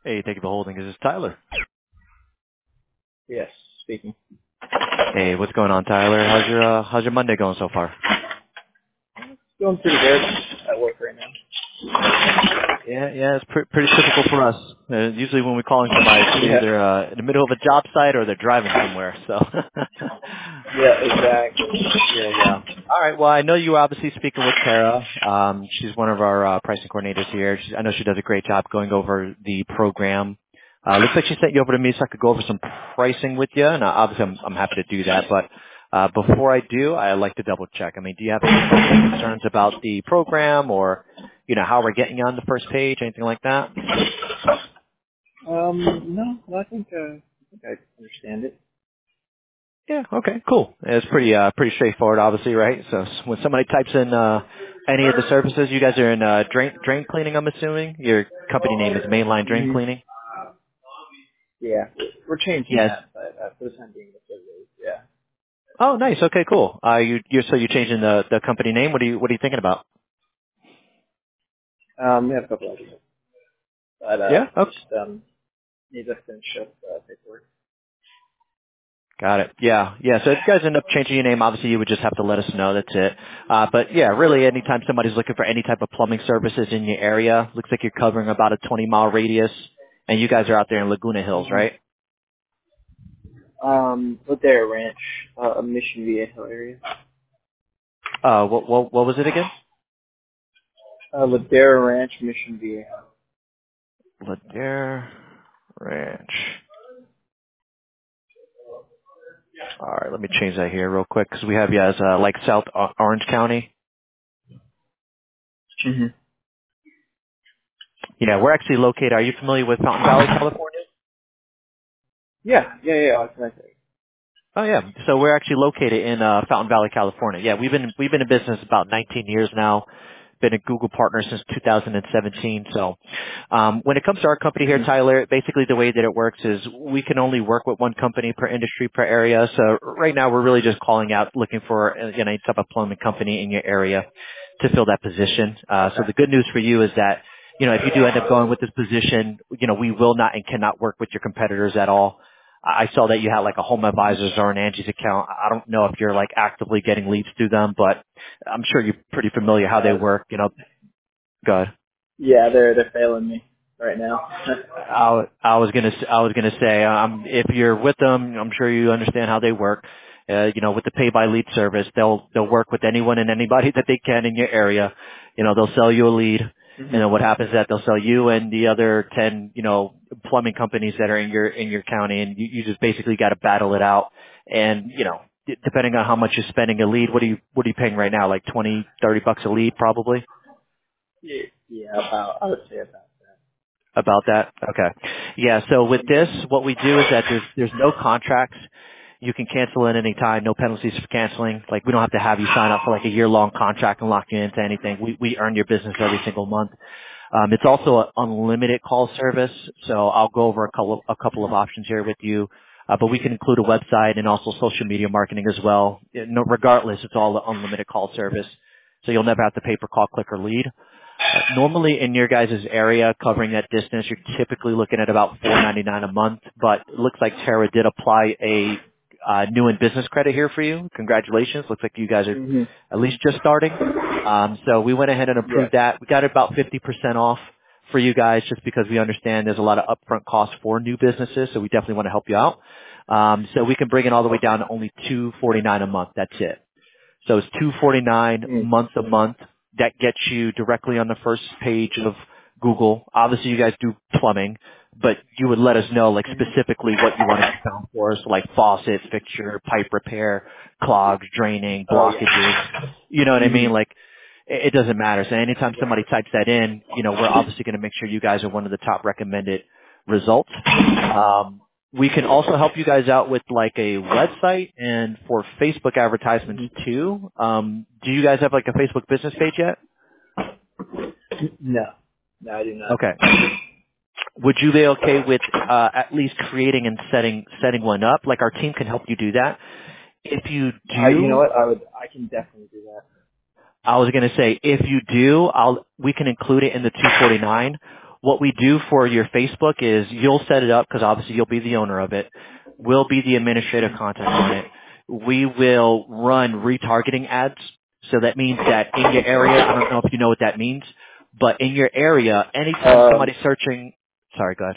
Hey, thank you for holding. This is Tyler. Yes, speaking. Hey, what's going on, Tyler? How's your Monday going so far? Doing pretty good at work right now. Yeah, it's pretty typical for us. Usually when we're calling somebody, it's Yeah. either in the middle of a job site or they're driving somewhere. So, Yeah, exactly. yeah. All right. Well, I know you were obviously speaking with Tara. She's one of our pricing coordinators here. I know she does a great job going over the program. Looks like she sent you over to me so I could go over some pricing with you, and obviously I'm happy to do that. But before I do, I like to double check. I mean, do you have any questions or concerns about the program, or how we're getting you on the first page, anything like that? No, well, I think I understand it. Yeah. Okay. Cool. It's pretty straightforward, obviously, right? So when somebody types in any of the services, you guys are in drain cleaning. I'm assuming your company name is Mainline Drain hmm Cleaning. Yeah, we're changing Yes. that, but for the time being, that's what it is. Yeah. Oh, nice. Okay. Cool. You're changing the company name. What are you thinking about? We have a couple ideas, but Yeah. Okay. just need to finish up paperwork. Got it. Yeah. Yeah. So if you guys end up changing your name, obviously you would just have to let us know. That's it. But yeah, really anytime somebody's looking for any type of plumbing services in your area, looks like you're covering about a 20-mile radius, and you guys are out there in Laguna Hills, hmm right? Ladera Ranch, Mission Viejo area. What was it again? Ladera Ranch, Mission Viejo. Ladera Ranch. All right, let me change that here real quick because we have you as like South Orange County. hmm Yeah, we're actually located. Are you familiar with Fountain Valley, California? Yeah. What can I say? Oh yeah, so we're actually located in Fountain Valley, California. Yeah, we've been in business about 19 years now. Been a Google partner since 2017. So when it comes to our company here, hmm Tyler, basically the way that it works is we can only work with one company per industry per area. So right now we're really just calling out looking for any type of plumbing company in your area to fill that position. So Okay. the good news for you is that if you do end up going with this position, we will not and cannot work with your competitors at all. I saw that you had like a Home Advisors or an Angie's account. I don't know if you're like actively getting leads through them, but I'm sure you're pretty familiar how they Uh, work. Good. yeah, they're failing me right now. I was gonna say, if you're with them, I'm sure you understand how they work. With the pay by lead service, they'll work with anyone and anybody that they can in your area. They'll sell you a lead, hmm and then what happens is that they'll sell you and the other 10, plumbing companies that are in your county, and you just basically got to battle it out. And depending on how much you're spending a lead, what are you paying right now? Like 20, $30 a lead, probably. Yeah, I would say about About that? Okay. Yeah, so with that. this, what we do is that there's no contracts. You can cancel at any time, no penalties for canceling. Like we don't have to have you sign up for like a year-long contract and lock you into anything. We earn your business every single month. It's also an unlimited call service, so I'll go over a couple of options here with you. But we can include a website and also social media marketing as well. No, regardless, it's all an unlimited call service, so you'll never have to pay per call, click, or lead. Normally in your guys' area covering that distance, you're typically looking at about $4.99 a month, but it looks like Tara did apply a new in business credit here for you. Congratulations. Looks like you guys are hmm at least just starting. So we went ahead and Yeah. approved that. We got about 50% off for you guys just because we understand there's a lot of upfront costs for new businesses, so we definitely want to help you out. So we can bring it all the way down to only $249 a month. That's it. So it's $249 Mm. month to month. That gets you directly on the first page of Google. Obviously, you guys do plumbing, but you would let us know like hmm specifically what you want to be found for, so like faucet, fixture, pipe repair, clogs, draining, Oh yeah. blockages. You know what I hmm mean? Like it doesn't matter. So anytime somebody types that in, we're obviously going to make sure you guys are one of the top recommended results. We can also help you guys out with like a website and for Facebook advertisements hmm too. Do you guys have like a Facebook business page yet? No, no, I do not. Okay. Would you be okay with at least creating and setting one up? Like our team can help you do that. If you You know do, what? I can definitely do that. I was going to say if you do, we can include it in the 249. What we do for your Facebook is you'll set it up because obviously you'll be the owner of it. We'll be the administrative content on it. We will run retargeting ads. So that means that in your area, I don't know if you know what that means, but in your area, anytime somebody's searching, sorry, go ahead.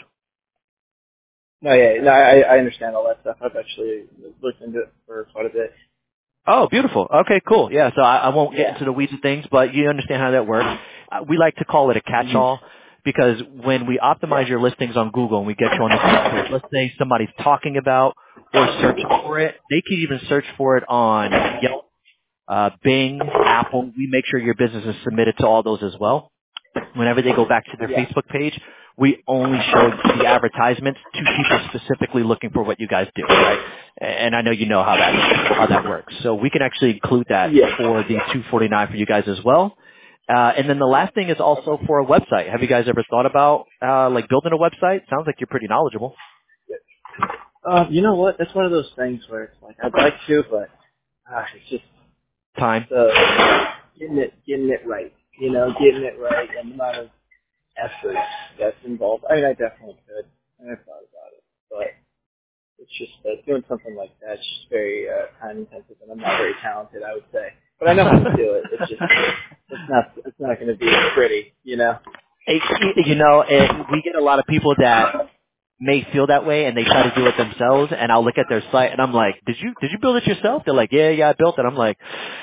No, yeah, no, I understand all that stuff. I've actually looked into it for quite a bit. Oh, beautiful. Okay, cool. Yeah, so I won't get into the weeds of things, but you understand how that works. We like to call it a catch-all because when we optimize your listings on Google and we get you on the front page, let's say somebody's talking about or searching for it, they can even search for it on Yelp, Bing, Apple. We make sure your business is submitted to all those as well. Whenever they go back to their Facebook page, we only show the advertisements to people specifically looking for what you guys do, right? And I know you know how that works. So we can actually include that for the $249 for you guys as well. And then the last thing is also for a website. Have you guys ever thought about like building a website? Sounds like you're pretty knowledgeable. You know what? That's one of those things where it's like I'd like to, but it's just Time. getting it right. You know, getting it right and the amount of effort that's involved. I mean, I definitely could, and I've thought about it, but it's just doing something like that. It's just very time intensive, and I'm not very talented, I would say. But I know how to do it. It's just it's not going to be pretty, you know. You know, we get a lot of people that may feel that way and they try to do it themselves, and I'll look at their site and I'm like, did you build it yourself? They're like, yeah, I built it. I'm like,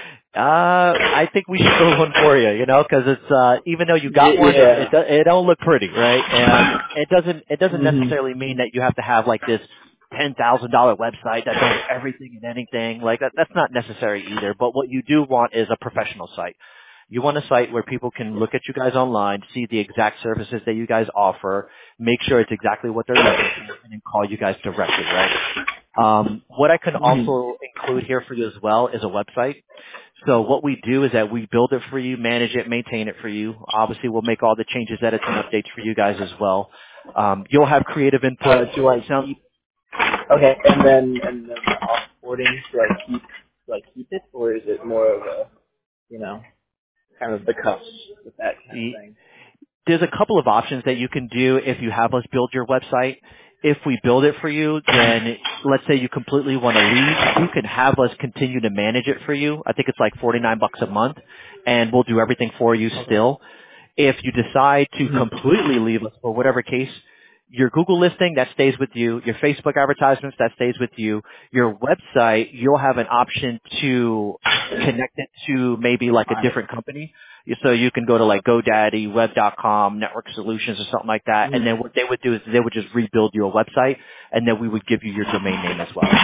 I think we should build one for you, you know, because it's even though you got one, it don't look pretty, right? And it doesn't necessarily mean that you have to have like this $10,000 website that does everything and anything like that. That's not necessary either. But what you do want is a professional site. You want a site where people can look at you guys online, see the exact services that you guys offer, make sure it's exactly what they're looking for, and then call you guys directly, right? What I can also include here for you as well is a website. So what we do is that we build it for you, manage it, maintain it for you. Obviously, we'll make all the changes, edits, and updates for you guys as well. You'll have creative input. Do I keep? Okay, and then the offboarding, do I keep it, or is it more of a, you know, kind of the cuffs with that kind of thing? There's a couple of options that you can do if you have us build your website. If we build it for you, then let's say you completely want to leave, you can have us continue to manage it for you. I think it's like $49 a month, and we'll do everything for you still. If you decide to completely leave us for whatever case, your Google listing, that stays with you. Your Facebook advertisements, that stays with you. Your website, you'll have an option to connect it to maybe like a different company. So you can go to like GoDaddy, Web.com, Network Solutions or something like that. And then what they would do is they would just rebuild your website, and then we would give you your domain name as well.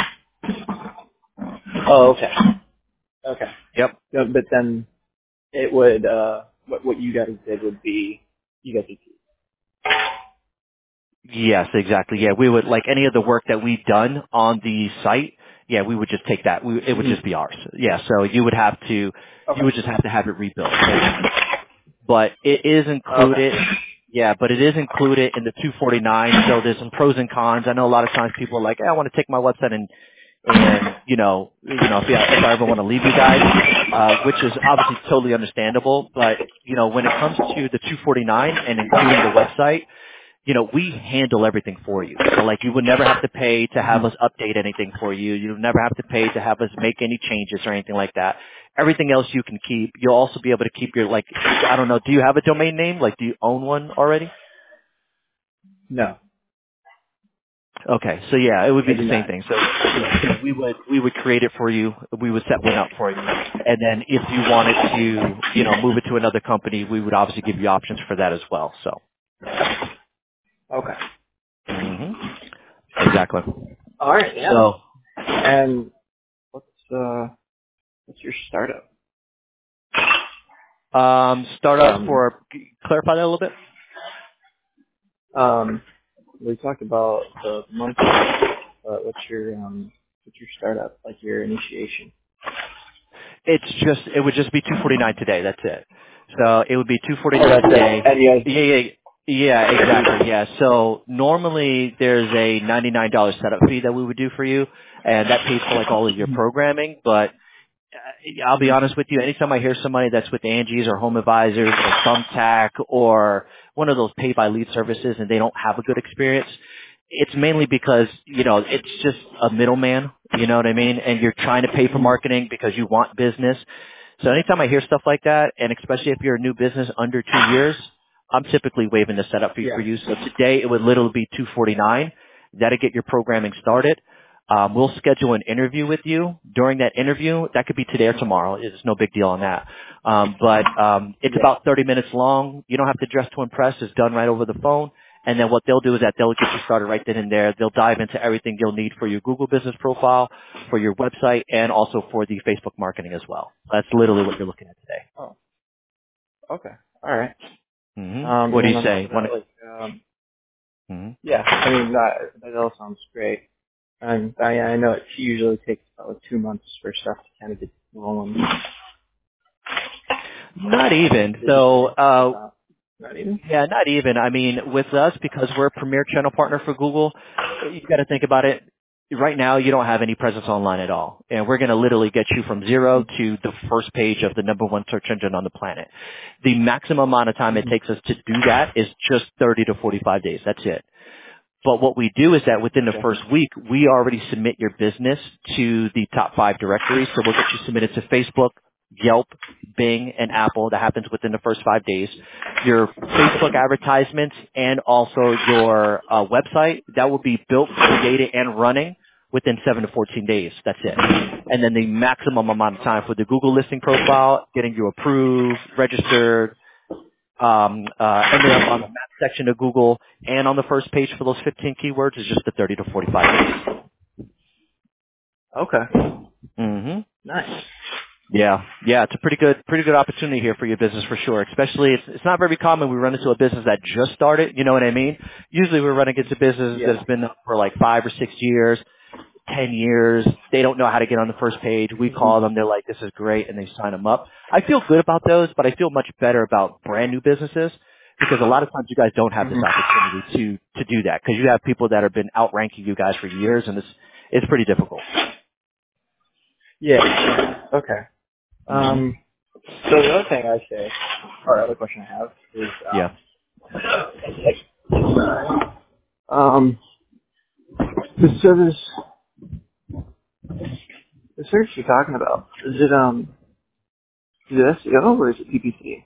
Oh, okay. Okay. Yep. Yeah, but then it would, what you guys did would be, you guys would keep. Yes, exactly. Yeah, we would, like any of the work that we've done on the site, yeah, we would just take that. It would just be ours. Yeah, so you would have to, you would just have to have it rebuilt. But it is included, but it is included in the 249. So there's some pros and cons. I know a lot of times people are like, hey, I want to take my website and you know, if I ever want to leave you guys, which is obviously totally understandable. But, you know, when it comes to the 249 and including the website, you know, we handle everything for you. So like you would never have to pay to have us update anything for you. You would never have to pay to have us make any changes or anything like that. Everything else you can keep. You'll also be able to keep your, like, I don't know, do you have a domain name? Like, do you own one already? No. Okay, so yeah, it would be the same thing. So we would create it for you. We would set one up for you. And then if you wanted to, you know, move it to another company, we would obviously give you options for that as well. So. Okay. Exactly. All right. Yeah. So, and what's your startup? Startup for clarify that a little bit. We talked about the monthly. What's your startup, like your initiation? It would just be 249 today. That's it. So it would be 249 today. Yeah, exactly. Yeah. So normally there's a $99 setup fee that we would do for you, and that pays for like all of your programming. But I'll be honest with you. Anytime I hear somebody that's with Angie's or Home Advisors or Thumbtack or one of those pay-by-lead services and they don't have a good experience, it's mainly because, it's just a middleman, you know what I mean? And you're trying to pay for marketing because you want business. So anytime I hear stuff like that, and especially if you're a new business under 2 years, I'm typically waiving the setup fee for you. So today it would literally be $249. That'll get your programming started. We'll schedule an interview with you. During that interview, that could be today or tomorrow. It's no big deal on that. But it's about 30 minutes long. You don't have to dress to impress. It's done right over the phone. And then what they'll do is that they'll get you started right then and there. They'll dive into everything you'll need for your Google business profile, for your website, and also for the Facebook marketing as well. That's literally what you're looking at today. Oh, okay. All right. Mm-hmm. What do you say? Yeah, I mean, that all sounds great. And I know it usually takes about 2 months for stuff to kind of get rolling. Not even. So, not even? Yeah, not even. I mean, with us, because we're a premier channel partner for Google, you got to think about it. Right now, you don't have any presence online at all. And we're going to literally get you from zero to the first page of the #1 search engine on the planet. The maximum amount of time it takes us to do that is just 30 to 45 days. That's it. But what we do is that within the first week, we already submit your business to the top 5 directories. So we'll get you submitted to Facebook, Yelp, Bing, and Apple. That happens within the first 5 days. Your Facebook advertisements and also your website, that will be built, created, and running within 7 to 14 days. That's it. And then the maximum amount of time for the Google listing profile, getting you approved, registered, ending up on the map section of Google and on the first page for those 15 keywords is just the 30 to 45 days. Okay. Mm-hmm. Nice. Yeah, it's a pretty good opportunity here for your business for sure. Especially, it's not very common we run into a business that just started. You know what I mean? Usually we run against a business that's been up for like 5 or 6 years, 10 years. They don't know how to get on the first page. We call them. They're like, "This is great," and they sign them up. I feel good about those, but I feel much better about brand new businesses because a lot of times you guys don't have this opportunity to do that because you have people that have been outranking you guys for years, and it's pretty difficult. Yeah. Okay. So the other thing I say, or other question I have is, the service you're talking about, is it SEO or is it PPC?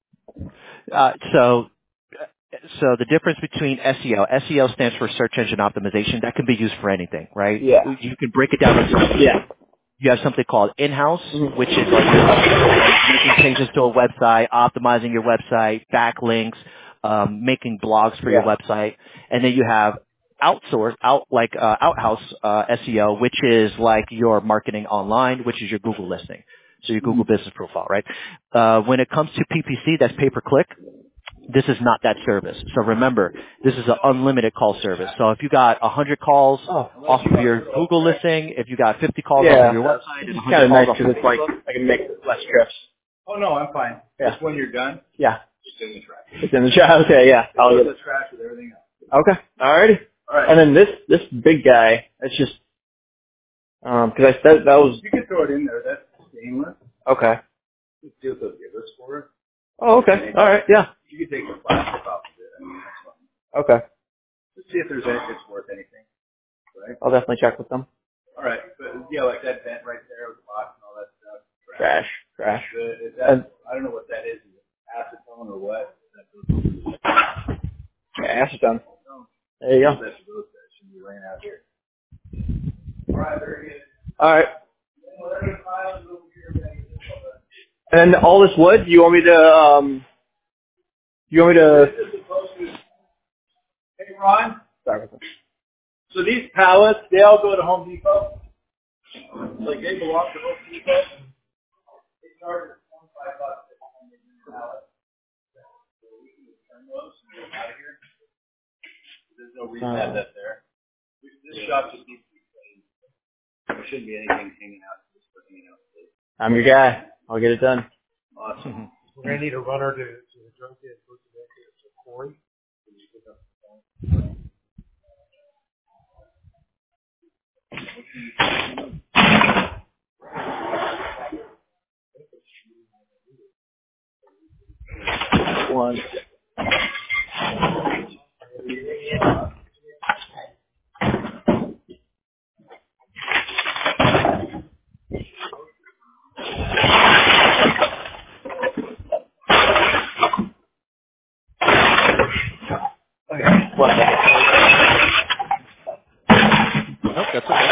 So the difference between SEO stands for search engine optimization. That can be used for anything, right? Yeah. You can break it down into You have something called in-house, which is like making changes to a website, optimizing your website, backlinks, making blogs for your website, and then you have outhouse SEO, which is like your marketing online, which is your Google listing, so your Google business profile, right? When it comes to PPC, that's pay-per-click. This is not that service. So remember, this is an unlimited call service. So if you got 100 calls off of your Google listing, if you got 50 calls off of your website, and 100 kind of calls nice off because of it's like I can make less trips. Oh, no, I'm fine. Yeah. Just when you're done, Yeah. it's in the trash. It's in the trash. Okay, yeah. I'll It's get in the trash with everything else. Okay. Alrighty. All right. And then this big guy, it's just because that was You can throw it in there. That's stainless. okay. Just do the givers for it. Oh, okay. All right. Yeah. You can take the plastic off of it. I mean, that's fine. Okay. Just see if it's worth anything. Right? I'll definitely check with them. All right. But, yeah, like that vent right there with the box and all that stuff. Trash. I don't know what that is. Is it acetone or what? Yeah, acetone. There you go. That should be laying out here. All right. Very good. All right. And all this wood, you want me to Hey, Ron. Sorry. So these pallets, they all go to Home Depot? Like they belong to Home Depot? They charge us $25 a pallet. So we can return those and get them out of here. There's no reason to have that there. This shop just needs to be cleaned. There shouldn't be anything hanging out. Just hanging out. I'm your guy. I'll get it done. Awesome. We're going to need a runner to the junkyard to the quarry. One. Okay. 1 second. Nope, that's okay.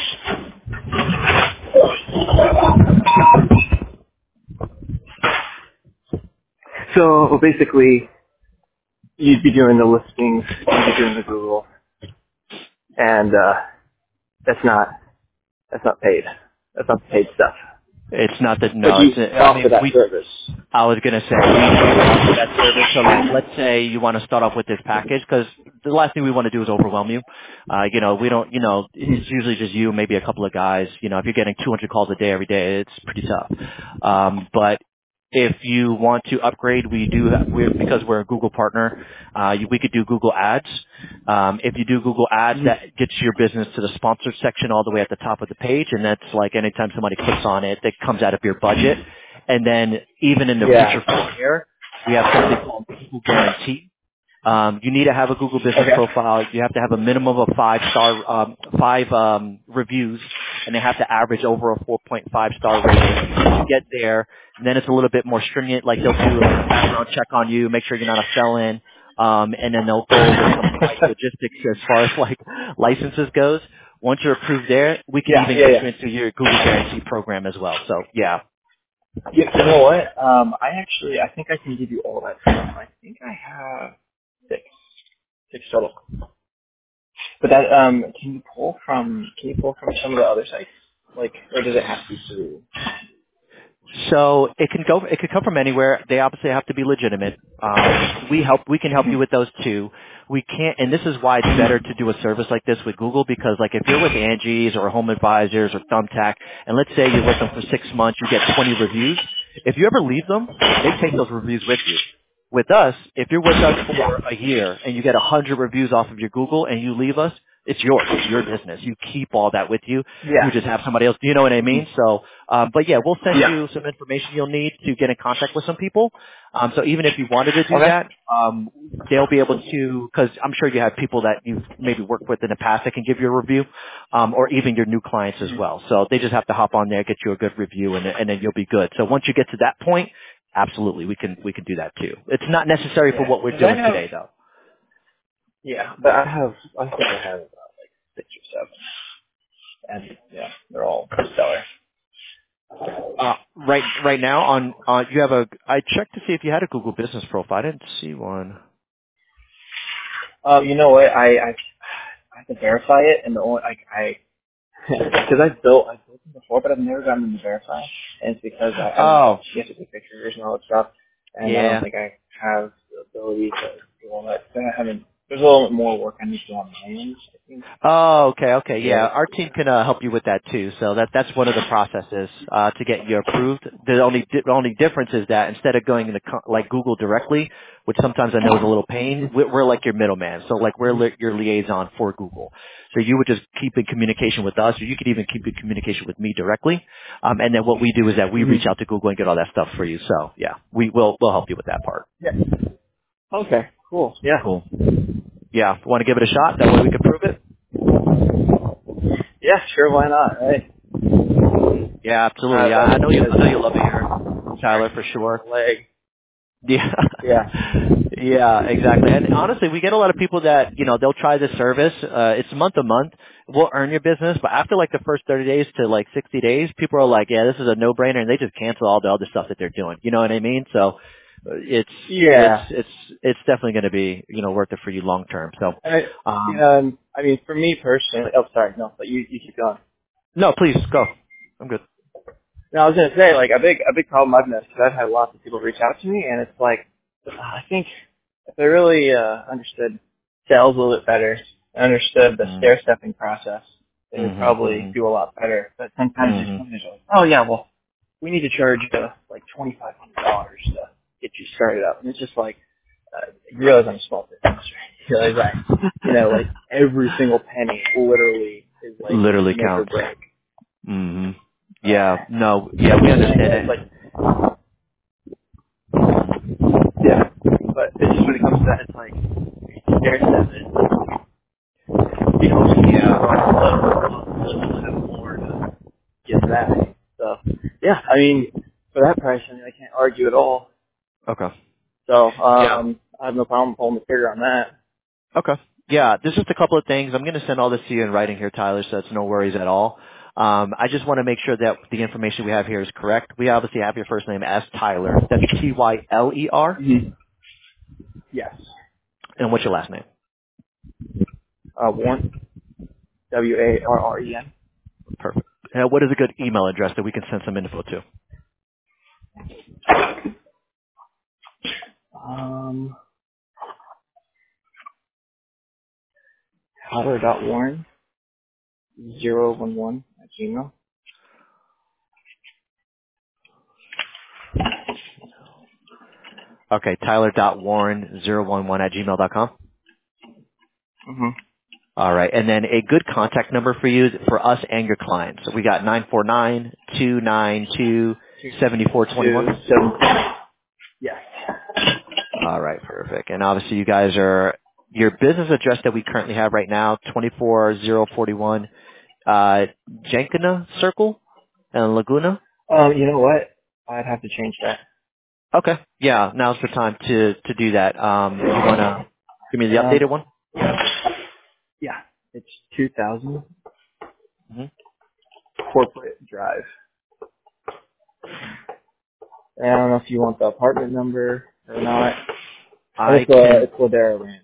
So basically, you'd be doing the listings, you'd be doing the Google, and that's not paid. That's not paid stuff. It's not that, But no, you it's, I offer mean, that service. I was going to say, we offer that service. So like, let's say you want to start off with this package, because the last thing we want to do is overwhelm you. We don't, it's usually just you, maybe a couple of guys. If you're getting 200 calls a day every day, it's pretty tough. But if you want to upgrade, because we're a Google partner, we could do Google Ads. If you do Google Ads, that gets your business to the sponsored section all the way at the top of the page, and that's like anytime somebody clicks on it, that comes out of your budget. And then even in the future from here, we have something called Google Guarantee. You need to have a Google business profile. You have to have a minimum of 5 reviews, and they have to average over a 4.5 star rating. You get there, and then it's a little bit more stringent. Like they'll do a background check on you, make sure you're not a felon, and then they'll go over some price logistics as far as like licenses goes. Once you're approved there, we can even get you into your Google Guarantee program as well. So yeah. You know what? I think I can give you all that stuff. I think I have six total. But that can you pull from some of the other sites, like, or does it have to be through? So it can come from anywhere. They obviously have to be legitimate. We can help you with those too. We can't, and this is why it's better to do a service like this with Google, because like if you're with Angie's or Home Advisors or Thumbtack, and let's say you're with them for 6 months, you get 20 reviews. If you ever leave them, they take those reviews with you. With us, if you're with us for a year and you get 100 reviews off of your Google and you leave us, it's yours. It's your business. You keep all that with you. Yeah. You just have somebody else. Do you know what I mean? So, but yeah, we'll send you some information you'll need to get in contact with some people. So even if you wanted to do that, they'll be able to, because I'm sure you have people that you've maybe worked with in the past that can give you a review, or even your new clients as well. So they just have to hop on there, get you a good review, and then you'll be good. So once you get to that point, absolutely, we can do that too. It's not necessary for what we're doing today, though. Yeah, but I think I have about like 6 or 7, and they're all stellar. Right now on you have I checked to see if you had a Google Business profile. I didn't see one. You know what? I have to verify it, and the only because I've built them before, but I've never gotten them to verify, and it's because you have to take pictures and all that stuff, and I don't think I have the ability to do all that. I haven't. There's a little bit more work I need to do on my end, I think. Oh, okay. Yeah, our team can help you with that too. So that's one of the processes to get you approved. The only difference is that instead of going into like Google directly, which sometimes I know is a little pain, we're like your middleman. So like we're your liaison for Google. So you would just keep in communication with us, or you could even keep in communication with me directly. And then what we do is that we reach out to Google and get all that stuff for you. So yeah, we'll help you with that part. Yeah. Okay. Cool. Yeah. Cool. Yeah, want to give it a shot? That way we can prove it? Yeah, sure, why not, right? Yeah, absolutely. I know you love it here, Tyler, for sure. Leg. Yeah. Yeah. Yeah, exactly. And honestly, we get a lot of people that, they'll try this service. It's month to month. We'll earn your business, but after like the first 30 days to like 60 days, people are like, yeah, this is a no-brainer, and they just cancel all the other stuff that they're doing. You know what I mean? So it's definitely going to be, worth it for you long term. So, I mean, for me personally, sorry, no, but you keep going. No, please go. I'm good. No, I was gonna say, like, a big problem I've noticed, because I've had lots of people reach out to me, and it's like, I think if they really understood sales a little bit better, understood the stair-stepping process, they would probably do a lot better. But sometimes these companies are like, oh yeah, well, we need to charge you like $2,500 to get you started up, and it's just like, you realize I'm a small business, right? You realize that, like every single penny literally is like literally make or counts. break. Mm-hmm. Yeah, no, yeah, we understand it. Yeah. But it's just when it comes to that, it's like, stair step is, have more to get that. So, yeah, I mean, for that price, I mean, I can't argue at all. Okay. So, Yeah. I have no problem pulling the trigger on that. Okay. Yeah, there's just a couple of things. I'm going to send all this to you in writing here, Tyler, so it's no worries at all. I just want to make sure that the information we have here is correct. We obviously have your first name as Tyler. That's Tyler. Mm-hmm. Yes. And what's your last name? Warren. Warren. Perfect. And what is a good email address that we can send some info to? Tyler.Warren011 Okay, Tyler.Warren011 Mm-hmm. All right. And then a good contact number for you, for us and your clients. So we got 949-292-7421. Yes. All right. Perfect. And obviously you guys are, your business address that we currently have right now, 24041, Jenkina Circle and Laguna. You know what? I'd have to change that. Okay. Yeah. Now's the time to do that. You want to give me the updated one? Yeah. It's 2000 Mm-hmm. Corporate Drive. And I don't know if you want the apartment number or not. I can, It's Ladera Ranch.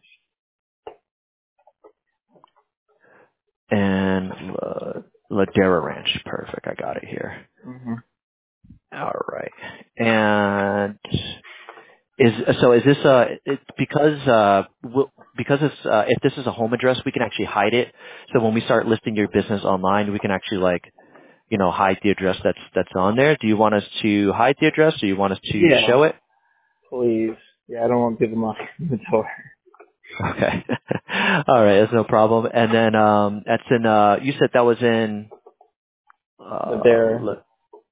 and Ladera Ranch. Perfect. I got it here. Mm-hmm. All right. And is this because it's if this is a home address, we can actually hide it. So when we start listing your business online, we can actually hide the address that's on there. Do you want us to hide the address, or do you want us to show it? Please. Yeah, I don't want people knocking on the door. Okay. All right, that's no problem. And then that's in you said that was in Ladera.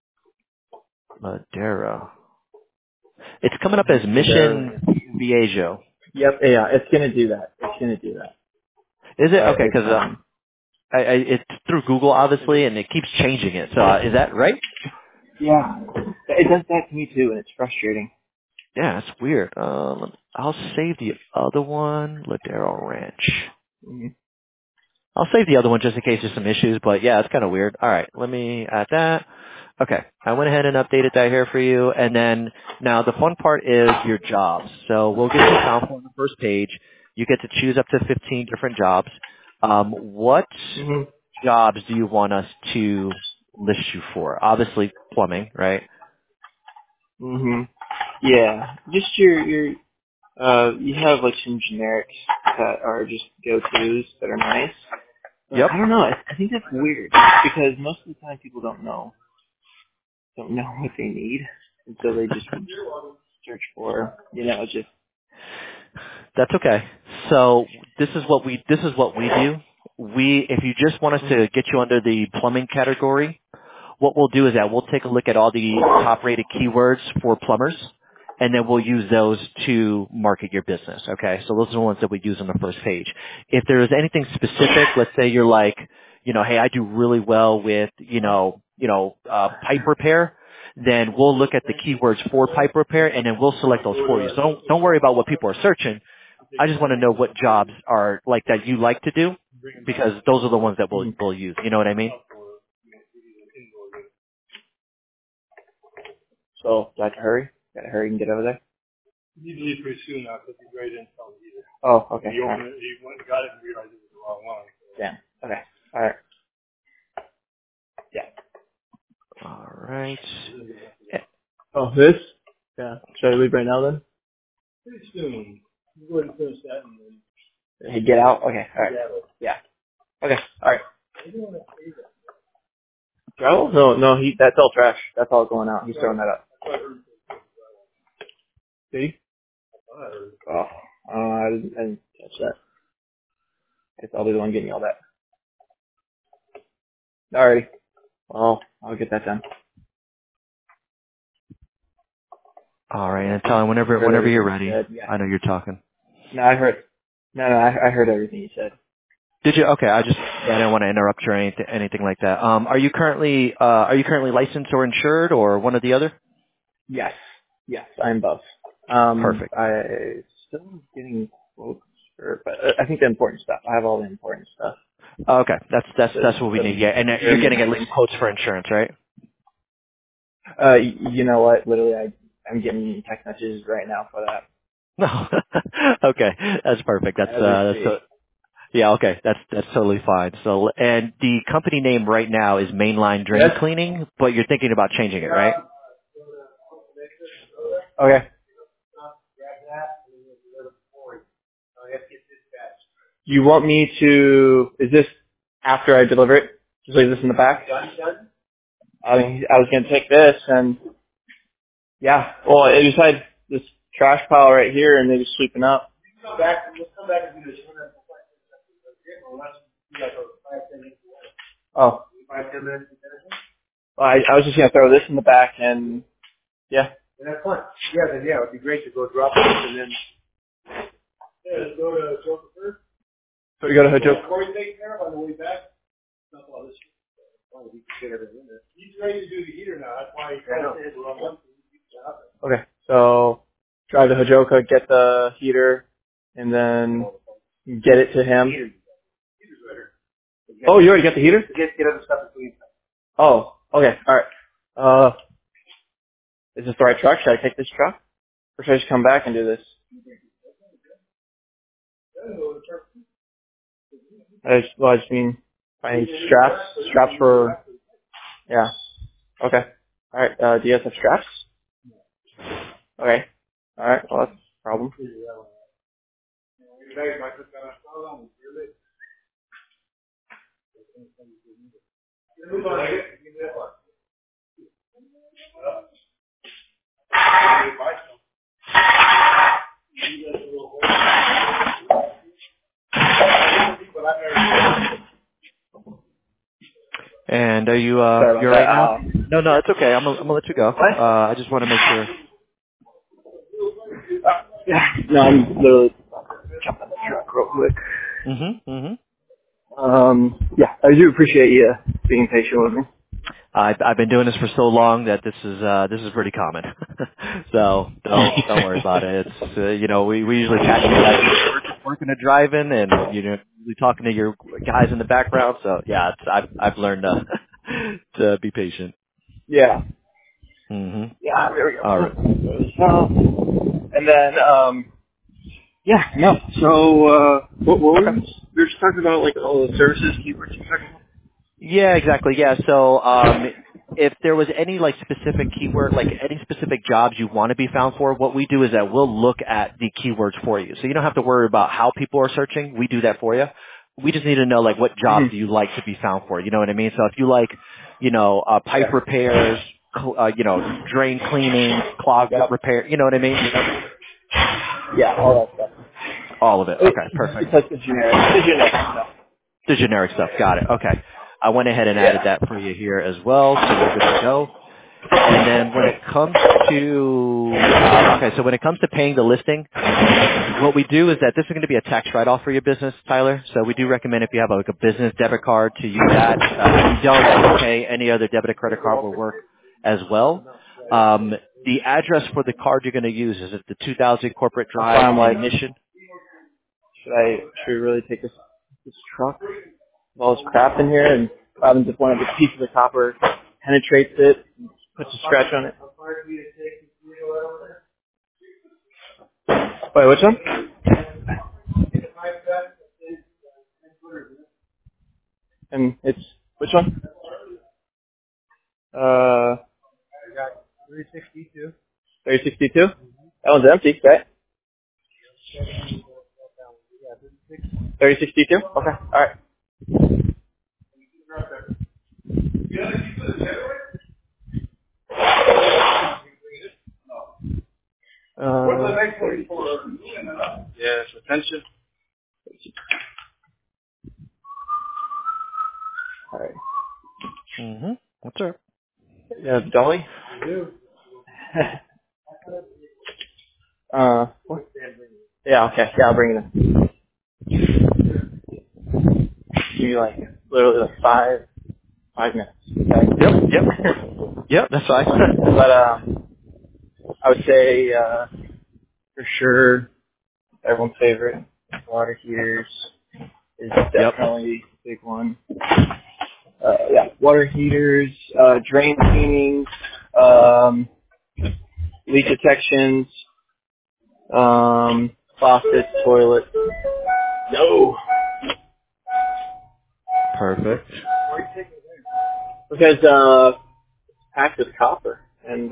Ladera. It's coming up as Mission Viejo. Yep, yeah, it's gonna do that. It's gonna do that. Is it? But Okay, it's because it's through Google, obviously, and it keeps changing it. So is that right? yeah. It does that to me too, and it's frustrating. Yeah, that's weird. I'll save the other one, Ladero Ranch. Mm-hmm. I'll save the other one just in case there's some issues, but yeah, it's kind of weird. All right, let me add that. Okay, I went ahead and updated that here for you. And then now the fun part is your jobs. So we'll get you found on the first page. You get to choose up to 15 different jobs. What Mm-hmm. jobs do you want us to list you for? Obviously plumbing, right? Mm-hmm. Yeah. Just your you have like some generics that are just go-tos that are nice. But Yep. I don't know. I think that's weird because most of the time people don't know what they need, and so they just search for just. That's okay. So this is what we do. If you just want us to get you under the plumbing category, what we'll do is that we'll take a look at all the top rated keywords for plumbers, and then we'll use those to market your business. Okay, so those are the ones that we use on the first page. If there is anything specific, let's say you're like, hey, I do really well with, pipe repair, then we'll look at the keywords for pipe repair, and then we'll select those for you. So don't worry about what people are searching. I just want to know what jobs are like that you like to do, because those are the ones that we'll use. You know what I mean? So do I have to hurry? Gotta hurry and get over there. You leave pretty soon now because he's ready to install it either. Oh, okay. He went and got it and realized it was the wrong one. Damn. Okay. All right. Yeah. All right. Oh, this? Yeah. Should I leave right now then? Pretty soon. You go ahead and finish that and then. Hey, get out? Okay. All right. Yeah. Okay. All right. Travel? No, that's all trash. That's all going out. He's throwing that up. See? Oh, I didn't catch that. Guess I'll be the one getting all that. Alrighty. Well, I'll get that done. All right, and tell him I heard whenever you're everything you ready. said. Yeah. I know you're talking. No, I heard. No, I heard everything you said. Did you? Okay, I didn't want to interrupt you or anything like that. Are you currently licensed or insured or one or the other? Yes. Yes, I'm both. Perfect. I still am getting quotes for, but I think the important stuff. I have all the important stuff. Okay, that's what we need. Yeah, and you're getting at least quotes for insurance, right? You know what? Literally, I'm getting text messages right now for that. No. Okay, that's perfect. As we speak. Yeah, okay, that's totally fine. So, and the company name right now is Mainline Drain Cleaning, but you're thinking about changing it, right? Okay. You want me to? Is this after I deliver it? Just leave this in the back. I mean, I was gonna take this and yeah. Well, it just had this trash pile right here, and they just sweeping up. Oh. Well, I was just gonna throw this in the back and yeah. And that's fine. Yeah, then yeah, it would be great to go drop this and then go to Joker first. So we go to Hojo. Corey taking care of on the way back. Not all this. Oh, we can get everything in there. He's ready to do the heater now. That's why Okay, so drive to Hojoka, get the heater, and then get it to him. Oh, you already got the heater? Get other stuff between. Oh, okay, alright. Is this the right truck? Should I take this truck? Or should I just come back and do this? I just mean, finding straps for, yeah. Okay. Alright, do you guys have straps? Okay. Alright, well that's a problem. And are you Sorry about you're that. right now? No, it's okay. I'm gonna let you go. What? I just want to make sure. Yeah. No, I'm literally jumping the truck real quick. Mhm. Yeah, I do appreciate you being patient with me. I've been doing this for so long that this is pretty common. So don't worry about it. It's we usually catch you guys working and driving, and usually talking to your guys in the background. So yeah, I've learned to be patient. Yeah. Mhm. Yeah, there we go. All right. And then, yeah, no. So, what were we were just talking about, like, all the services, keywords you're talking about? Yeah, exactly. Yeah. So, if there was any like specific keyword, like any specific jobs you want to be found for, what we do is that we'll look at the keywords for you. So you don't have to worry about how people are searching. We do that for you. We just need to know like what jobs do you like to be found for. You know what I mean? So if you like, pipe repairs, drain cleaning, clog repair, you know what I mean? Yeah, all that stuff. All of it. Okay, perfect. It's like the generic stuff. The generic stuff. Got it. Okay. I went ahead and added Yeah. that for you here as well, so we're good to go. And then when it comes to when it comes to paying the listing, what we do is that this is going to be a tax write-off for your business, Tyler. So we do recommend if you have like a business debit card to use that. If you don't, okay, any other debit or credit card will work as well. The address for the card you're going to use is at the 2000 Corporate Drive in Mission. Should we really take this truck with all this crap in here and rather than just one of the pieces of copper penetrates it, puts a scratch on it? Wait, which one? And it's which one? 362. 3062? That one's empty, right? 3062? Okay, alright. What's the next one for? Yes, attention. Alright. Mm-hmm. What's up? Yeah, Dolly? I do. What? Yeah, okay. Yeah, I'll bring it in. Give me like, literally like 5 minutes. Okay? Yep. Yep, that's fine. But, I would say, for sure, everyone's favorite, water heaters is Yep. definitely a big one. Yeah, water heaters, drain cleaning, leak detections, faucets, toilets. No, Perfect. because packed with copper, and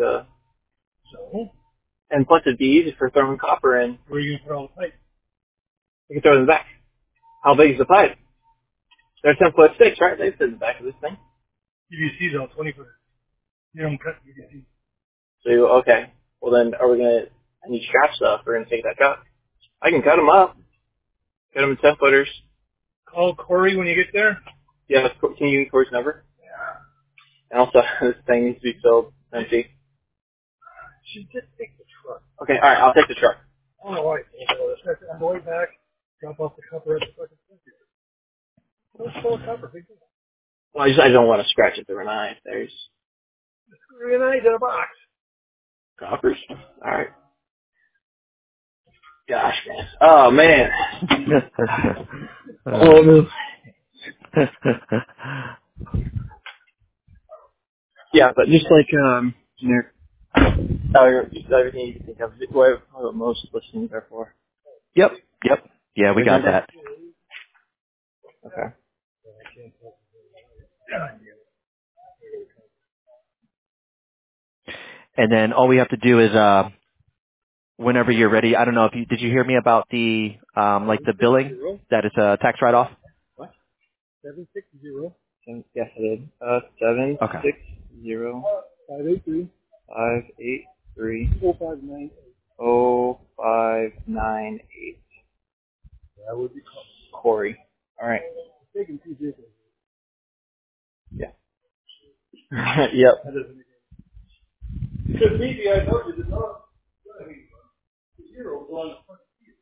plus it'd be easy for throwing copper in. Where are you going to put all the pipe? You can throw it in the back. How big is the pipe? They're 10-foot sticks, right? They fit in the back of this thing. PVC though, 20 foot. You don't cut PVC. So okay, well then, I need strap stuff. We're gonna take that cut. I can cut them up. Cut them in 10-footers. Call Corey when you get there. Yeah, can you give me Corey's number? And also, this thing needs to be filled empty. Should just take the truck. Okay, alright, I'll take the truck. I don't know why. On the way back, drop off the copper at the fucking center. Don't pull a copper, big deal. Well, I don't want to scratch it through an eye if there's Screw an eyes in a box. coppers. Alright. Gosh, man. Oh, man. Oh, no. Yeah, but just like, generic, just everything you can think of. What most listings are for. Yep. Yeah, we got Remember? that. Okay. And then all we have to do is whenever you're ready. I don't know if did you hear me about the like the billing that it's a tax write off? What? 760. Yes, I did. 760 Okay. 583 583 459. 0598. That would be Corey. All right. taking 2 vehicles. Yeah. Yep. That doesn't make any sense. Because maybe I told you the dog. The hero was on the front.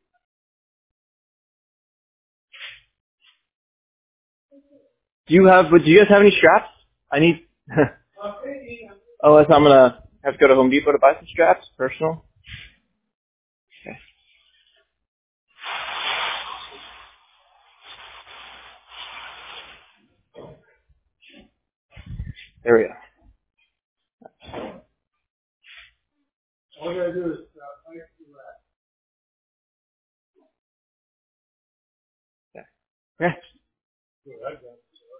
Do you guys have any straps? I need. Unless I'm gonna have to go to Home Depot to buy some straps, personal. Okay. There we go. All I gotta do is pipe the rack. Okay. Good, I got it.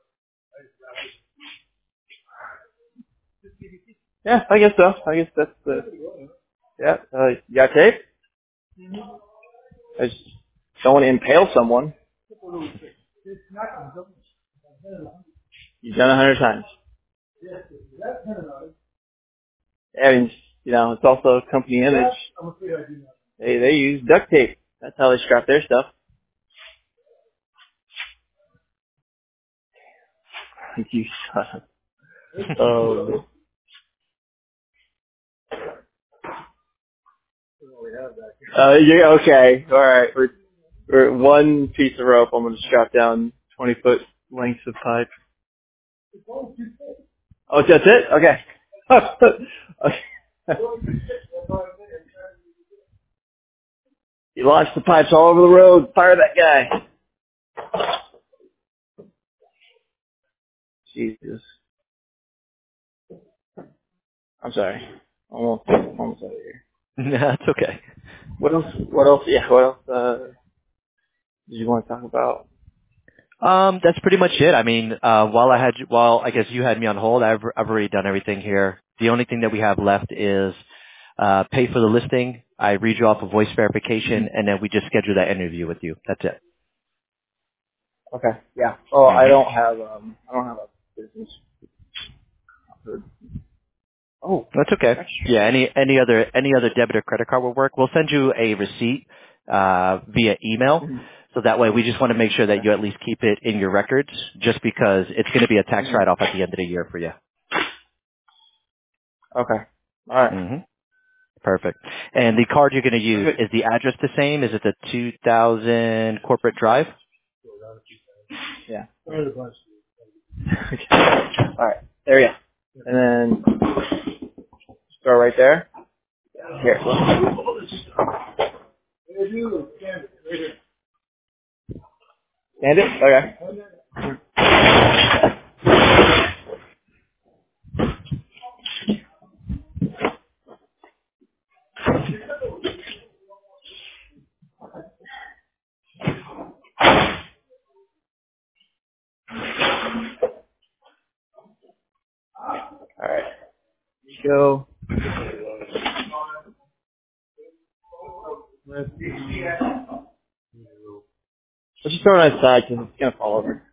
Yeah, I guess so. I guess that's the. Yeah. You got tape? I just don't want to impale someone. You've done 100 times. I mean, it's also a company image. I'm afraid I do not. They use duct tape. That's how they strap their stuff. You son. Oh. Yeah. Okay. All right. We're one piece of rope. I'm going to strap down 20-foot lengths of pipe. Oh, that's it. Okay. Okay. He launched the pipes all over the road. Fire that guy. Jesus. I'm sorry. Almost out of here. That's okay. What else? Yeah, what else, did you want to talk about? That's pretty much it. I mean, while I guess you had me on hold, I've already done everything here. The only thing that we have left is pay for the listing. I read you off a voice verification, and then we just schedule that interview with you. That's it. Okay. Yeah. Oh, I don't have a business card. Oh, That's okay. that's Yeah. Any other debit or credit card will work. We'll send you a receipt via email. true. So that way, we just want to make sure that you at least keep it in your records, just because it's going to be a tax write-off at the end of the year for you. Okay. All right. Mm-hmm. Perfect. And the card you're going to use, is the address the same? Is it the 2000 Corporate Drive? Yeah. Okay. All right. There we go. And then store right there. Here. Stand it? Okay. All right. Go. Let's just throw it on its side because it's going to fall over.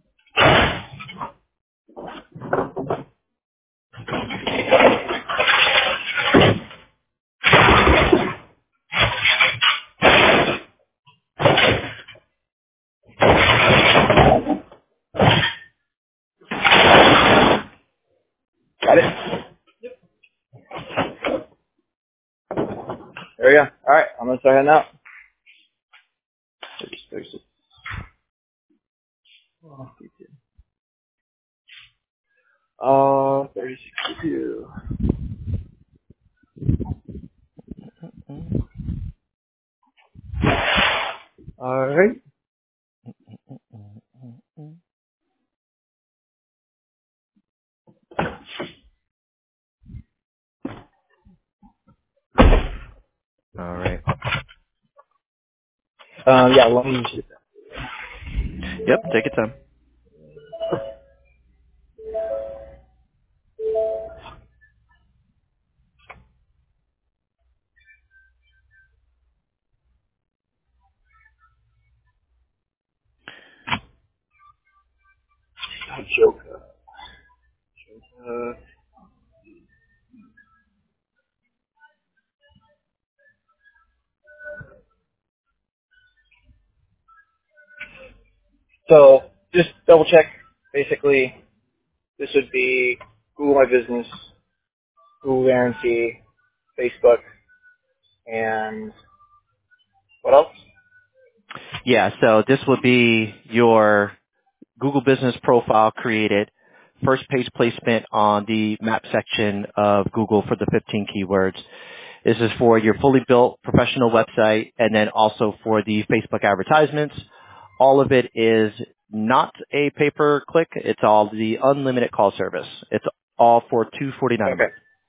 Got it? There we go. All right. I'm going to start heading out. 36. 32. All right. All right. Yeah, let me use it. Yep, take your time. Joker. So just double check. Basically, this would be Google My Business, Google Guarantee, Facebook, and what else? Yeah, so this would be your Google Business profile created, first page placement on the map section of Google for the 15 keywords. This is for your fully built professional website and then also for the Facebook advertisements. All of it is not a pay-per-click. It's all the unlimited call service. It's all for $249 a Okay. month.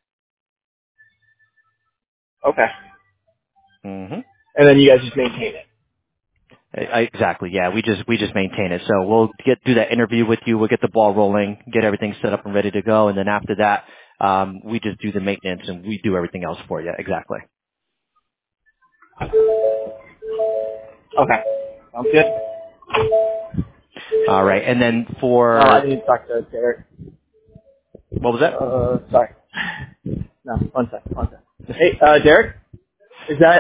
Okay. Mm-hmm. And then you guys just maintain it. Exactly. Yeah, we just maintain it. So we'll do that interview with you. We'll get the ball rolling, get everything set up and ready to go, and then after that, we just do the maintenance and we do everything else for you. Exactly. Okay. Sounds good. All right. And then I for need to talk to Derek. what was that? Sorry. No, one second. Hey, Derek? Is that,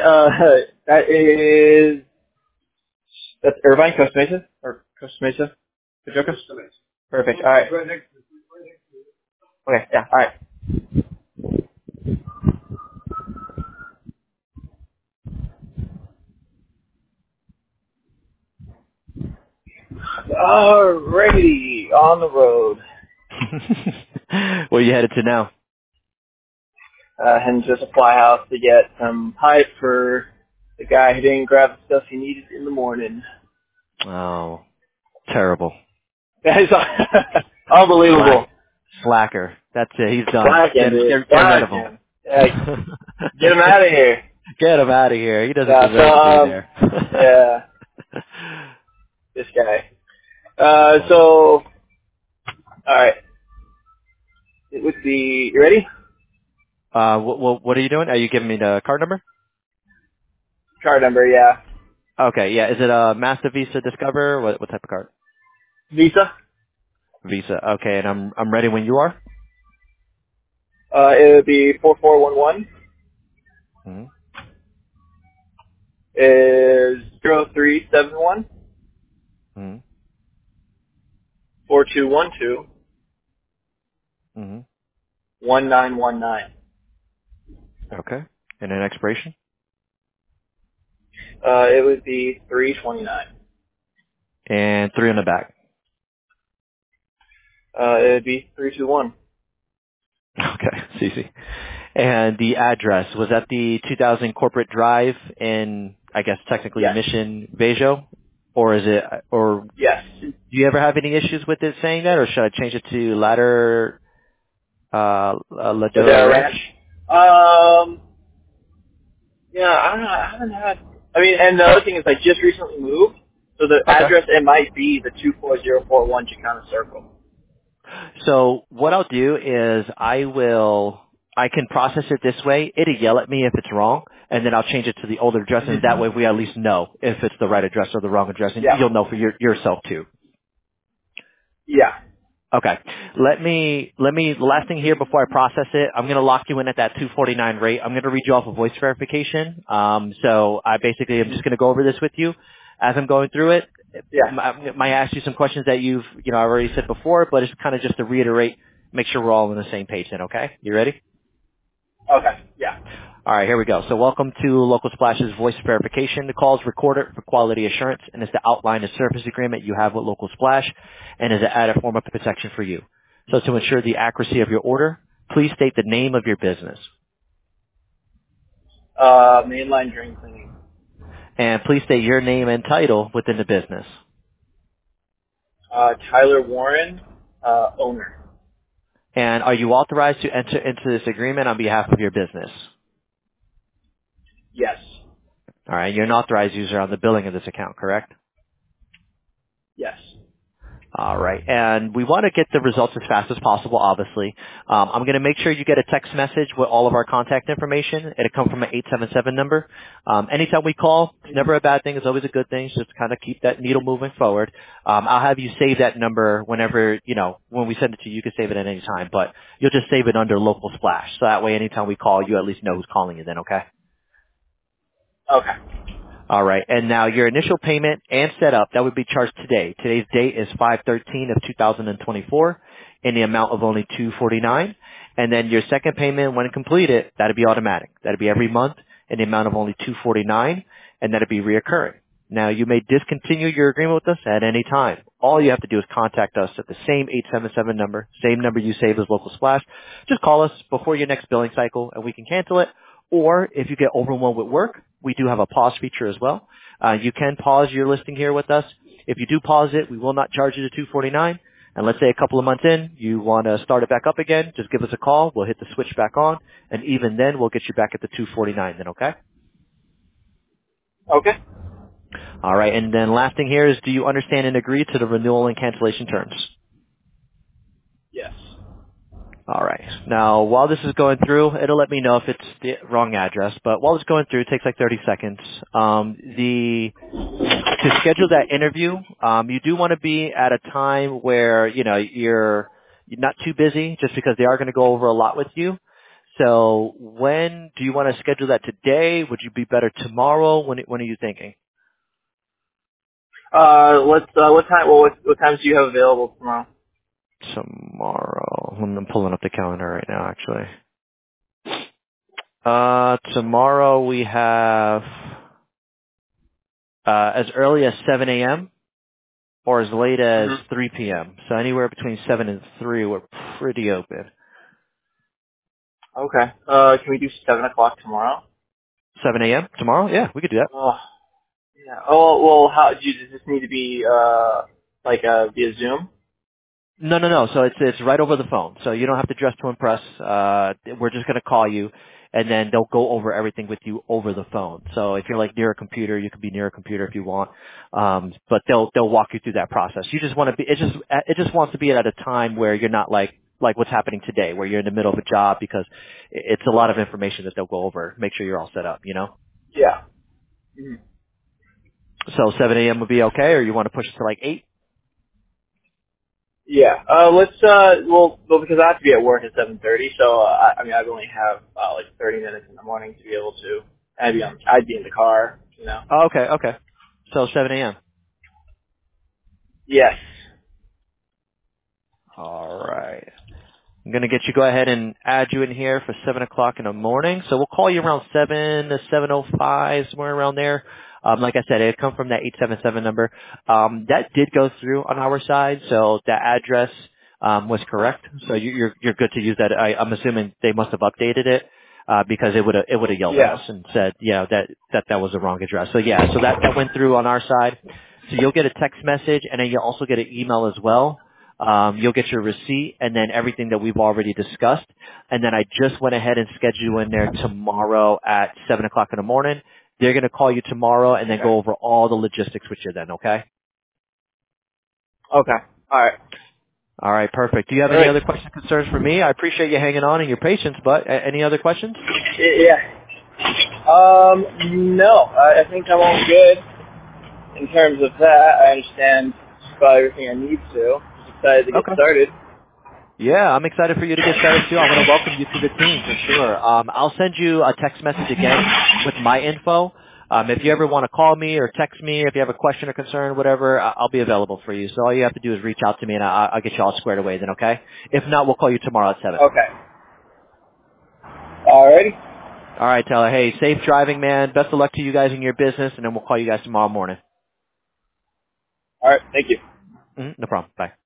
that's Irvine, Costa Mesa? Or Costa Mesa? Pajoka? Perfect. All right. Right next to Okay, yeah, all right. Alrighty, on the road. Where you headed to now? Heading to a supply house to get some pipe for the guy who didn't grab the stuff he needed in the morning. Oh, terrible. That is unbelievable. Slacker. That's it. He's done. Slacking, dude. Get rid of him. Slacking. Yeah, get him out of here. Get him out of here. He doesn't Yeah, deserve to be there. yeah, this guy. So, alright. It would be, you ready? What are you doing? Are you giving me the card number? Card number, yeah. Okay, yeah. Is it a Master Visa Discover? What type of card? Visa? Visa. Okay, and I'm ready when you are. It would be 4411 Mm-hmm. is 0371 Mm-hmm. 4212 Mm-hmm. 1919. Okay. And an expiration? It would be 329. And 3 on the back. It would be 321. Okay, it's easy. And the address, was that the 2000 Corporate Drive in, I guess, technically Yes. Mission Viejo? Or is it, or Yes. do you ever have any issues with it saying that, or should I change it to Ladder, Ladera Ranch? Yeah, I don't know. I haven't had. I mean, and the other thing is, I just recently moved, so the Okay. address it might be the 24041 Chicana Circle. So what I'll do is I can process it this way. It'll yell at me if it's wrong, and then I'll change it to the older address, and that way we at least know if it's the right address or the wrong address, and Yeah. you'll know for yourself too. Yeah. Okay. Last thing here before I process it, I'm going to lock you in at that 249 rate. I'm going to read you off a voice verification. So I'm just going to go over this with you as I'm going through it. Yeah. I might ask you some questions that I've already said before, but it's kind of just to reiterate, make sure we're all on the same page then, okay? You ready? Okay. Yeah. All right, here we go. So welcome to Local Splash's voice verification. The call is recorded for quality assurance and is to outline the service agreement you have with Local Splash and is to add a form of protection for you. So to ensure the accuracy of your order, please state the name of your business. Mainline drain cleaning. And please state your name and title within the business. Tyler Warren, owner. And are you authorized to enter into this agreement on behalf of your business? Yes. All right, you're an authorized user on the billing of this account, correct? Yes. All right. And we want to get the results as fast as possible, obviously. I'm going to make sure you get a text message with all of our contact information. It'll come from an 877 number. Anytime we call, it's never a bad thing. It's always a good thing. Just kind of keep that needle moving forward. I'll have you save that number whenever, when we send it to you, you can save it at any time. But you'll just save it under Local Splash. So that way, anytime we call, you at least know who's calling you then, okay? Okay. All right. And now your initial payment and setup, that would be charged today. Today's date is 5/13 of 2024 in the amount of only $249. And then your second payment, when completed, that'd be automatic. That'd be every month in the amount of only $249, and that'd be reoccurring. Now, you may discontinue your agreement with us at any time. All you have to do is contact us at the same 877 number, same number you save as Local Splash. Just call us before your next billing cycle, and we can cancel it. Or if you get overwhelmed with work, we do have a pause feature as well. You can pause your listing here with us. If you do pause it, we will not charge you the $249. And let's say a couple of months in, you want to start it back up again, just give us a call. We'll hit the switch back on, and even then, we'll get you back at the $249 then, okay? Okay. All right, and then last thing here is, do you understand and agree to the renewal and cancellation terms? Yes. All right. Now, while this is going through, it'll let me know if it's the wrong address, but while it's going through, it takes like 30 seconds. To schedule that interview, you do want to be at a time where, you're not too busy, just because they are going to go over a lot with you. So when do you want to schedule that today? Would you be better tomorrow? When are you thinking? What time? Well, what times do you have available tomorrow? Tomorrow. I'm pulling up the calendar right now, actually. Tomorrow we have as early as 7 a.m. or as late as 3 p.m. So anywhere between 7 and 3, we're pretty open. Okay. Can we do 7:00 tomorrow? 7 a.m. tomorrow? Yeah, we could do that. Oh, yeah. Oh, well, does this need to be, via Zoom? No. So it's right over the phone. So you don't have to dress to impress. We're just going to call you, and then they'll go over everything with you over the phone. So if you're like near a computer, you can be near a computer if you want. But they'll walk you through that process. You just want to be. It just wants to be at a time where you're not like what's happening today, where you're in the middle of a job, because it's a lot of information that they'll go over. Make sure you're all set up. Yeah. Mhm. So 7 a.m. would be okay, or you want to push it to like 8? Yeah. Because I have to be at work at 7:30, so I only have 30 minutes in the morning to be able to. I'd be in the car, Oh, okay. So 7 a.m. Yes. All right. I'm going to go ahead and add you in here for 7 o'clock in the morning. So we'll call you around 7 to 7:05, somewhere around there. Like I said, it come from that 877 number. That did go through on our side, so that address was correct. So you're good to use that. I'm assuming they must have updated it because it would have yelled at us and said, that was the wrong address. So yeah, so that went through on our side. So you'll get a text message, and then you'll also get an email as well. You'll get your receipt and then everything that we've already discussed. And then I just went ahead and scheduled you in there tomorrow at 7 o'clock in the morning. They're going to call you tomorrow and then go over all the logistics with you then, okay? Okay. All right. All right, perfect. Do you have any other questions, concerns for me? I appreciate you hanging on and your patience, but any other questions? Yeah. No. I think I'm all good in terms of that. I understand about everything I need to. I'm excited to get Okay. started. Yeah, I'm excited for you to get started too. I want to welcome you to the team for sure. I'll send you a text message again with my info. If you ever want to call me or text me, if you have a question or concern, whatever, I'll be available for you. So all you have to do is reach out to me and I'll get you all squared away then, okay? If not, we'll call you tomorrow at 7. Okay. Alrighty. All right, Tyler. Hey, safe driving, man. Best of luck to you guys in your business, and then we'll call you guys tomorrow morning. All right. Thank you. No problem. Bye.